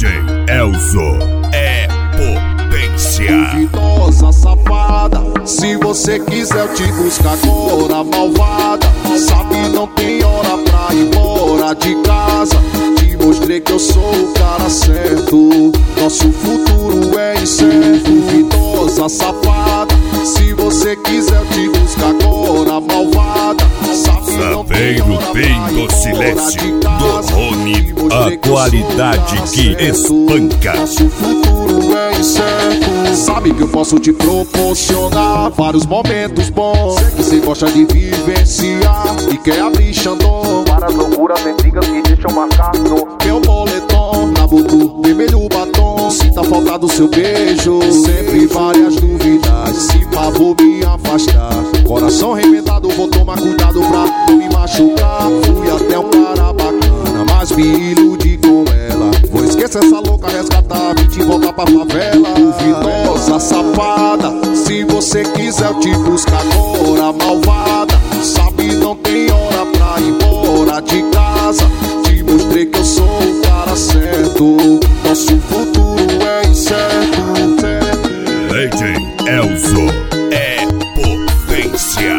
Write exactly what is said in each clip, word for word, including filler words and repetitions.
J Elzo é potência. Duvidosa, safada, se você quiser eu te busco agora, malvada. Sabe, não tem hora pra ir embora de casa. Te mostrei que eu sou o cara certo, nosso futuro é incerto. Duvidosa, safada, se você quiser eu te busco agora, malvada. Sabe, não tem hora pra ir embora Silêncio de casa. do Rony, a qualidade que espanca. Nosso futuro é incerto. Sabe que eu posso te proporcionar vários momentos bons que você gosta de vivenciar e quer abrir Xandão. Para as loucuras antigas que deixam marcar no meu boletom, na boca, vermelho batom. Sinta a falta do seu beijo, sempre várias dúvidas. Se pá, vou me afastar. Coração remendado, vou tomar cuidado pra não me machucar. Fui até um cara bacana, mas me iludi com ela. Vou esquecer essa louca, resgatar, vim te voltar pra favela. Duvidosa, safada, se você quiser eu te busco agora, malvada. Sabe, não tem hora pra ir embora de casa. Te mostrei que eu sou o cara certo, nosso futuro é incerto. D J Elzo é potência.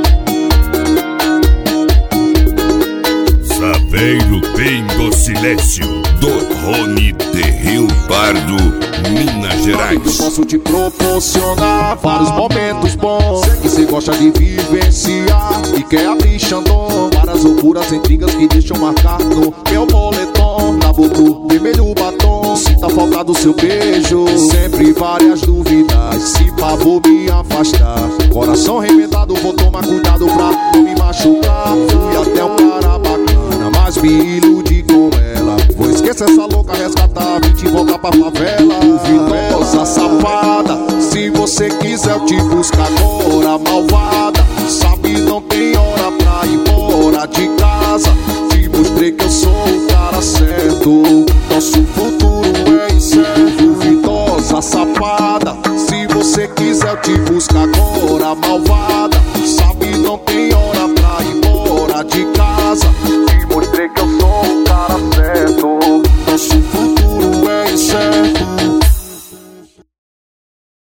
Saveiro Pingo Silêncio do Rony de Rio Pardo, Minas Gerais. Eu posso te proporcionar vários momentos bons que você gosta de vivenciar e quer abrir Xandão. Várias loucuras antigas que deixam marcar no meu boletom, na boca, vermelho batom. Sinta a falta do seu beijo, sempre várias dúvidas. Se pá, vou me afastar. Coração remendado, vou tomar cuidado pra não me machucar. Fui até um cara bacana, mas me iludi com ela. Vou esquecer essa louca, resgatar, vim te voltar pra favela. Duvidosa, safada, se você quiser eu te busco agora, malvada. Sabe, não tem hora pra ir embora de casa. Te mostrei que eu sou o cara certo,